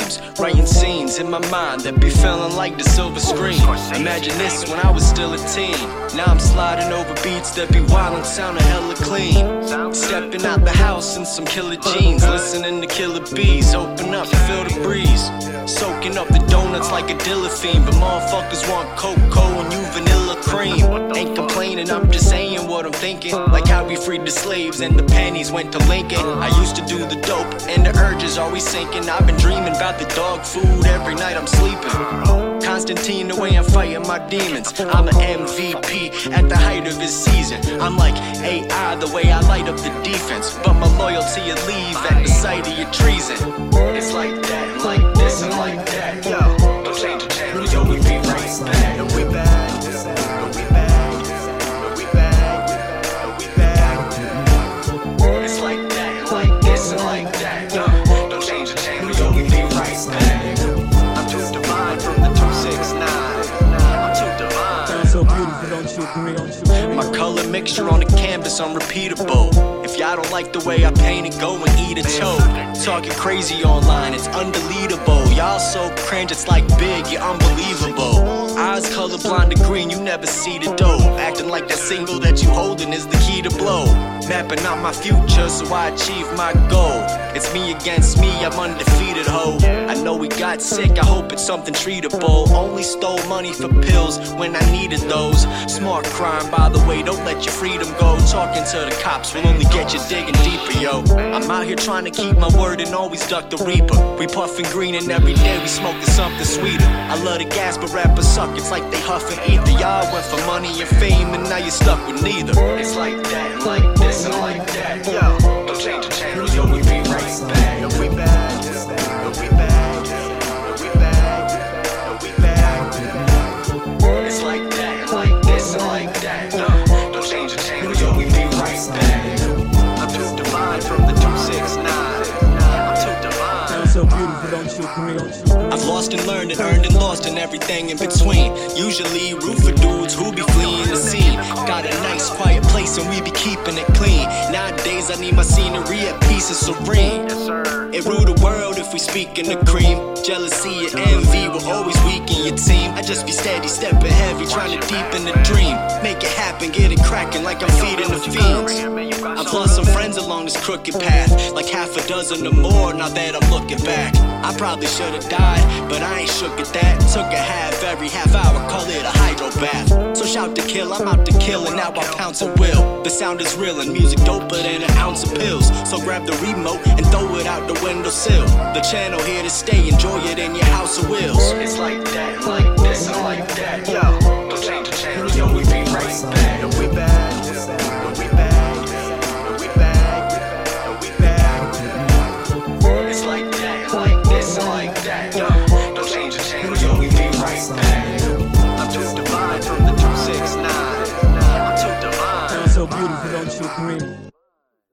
dreams, writing scenes in my mind that be feeling like the silver screen. Imagine this when I was still a teen. Now I'm sliding over beats that be wild and sounding hella clean. Stepping out the house in some killer jeans, listening to Killer Bees. Open up, feel the breeze. Soaking up the donuts like a Dilla fiend, but motherfuckers want cocoa and you vanilla cream. Ain't complaining, I'm just saying what I'm thinking. Like how we freed the slaves and the pennies went to Lincoln. I used to do the dope and the urge is always sinking. I've been dreaming about the dog food every night I'm sleeping. Constantine, the way I'm fighting my demons. I'm an MVP at the height of his season. I'm like AI, the way I light up the defense. But my loyalty will leave at the sight of your treason. It's like that, and like this, and like that. Yo, don't change the channel, yo, we be right back. And we back, and we back, and we back, and we back. It's like that, and like this, and like that. Yo, don't change the channel, yo, we be right back. I'm too divine from the 269. I'm too divine. Sounds so beautiful, don't you agree? My color mixture on the canvas unrepeatable. If y'all don't like the way I paint it, go and eat a toad. Talking crazy online, it's undeletable. Y'all so cringe, it's like big, you're unbelievable. Eyes colorblind to green, you never see the dough. Acting like that single that you holding is the key to blow. Mapping out my future so I achieve my goal. It's me against me, I'm undefeated, ho. I know we got sick, I hope it's something treatable. Only stole money for pills when I needed those. Smart crime, by the way, don't let your freedom go. Talking to the cops will only get you digging deeper, yo. I'm out here trying to keep my word and always duck the reaper. We puffin' green and every day we smoking something sweeter. I love the gas, but rappers suck, it's like they huffin' ether. Y'all went for money and fame and now you're stuck with neither. It's like that, and like this, and like that. Yo, don't change the channel, yo, we be right back. And we back, and we back, and we back, and we back. It's like that, and like this, and like that. Yo, don't change the channel, yo, we be right back. I'm too divine from the 269. I'm too divine. Sounds so beautiful, don't you agree? I've lost and learned and earned and lost and everything in between. Usually root for dudes who be fleeing the scene. Got a nice quiet place and we be keeping it clean. Nowadays I need my scenery at peace and serene. It rule the world if we speak in the cream. Jealousy and envy will always weaken your team. I just be steady, stepping heavy, trying to deepen the dream. Make it happen, get it cracking like I'm feeding the fiends. I've lost some friends along this crooked path, like half a dozen or more now that I'm looking back. I probably should've died, but I ain't shook at that. Took a half every half hour, call it a hydro bath. So shout to kill, I'm out to kill and now I'm pouncing will. The sound is real and music doper than an ounce of pills. So grab the remote and throw it out the windowsill. The channel here to stay, enjoy it in your house of will.